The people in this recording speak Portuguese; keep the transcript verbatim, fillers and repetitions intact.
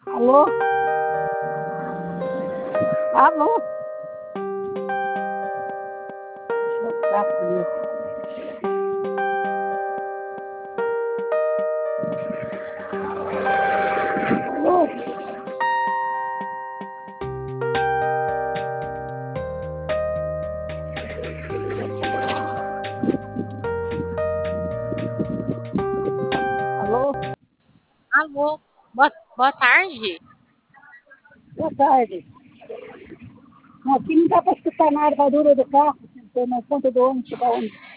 Alô? Alô? Deixa eu botar aqui. Alô? Alô? Alô, boa, boa tarde. Boa tarde. Não, aqui não dá para escutar nada, barulho do carro, estou na ponta do ônibus, da ônibus.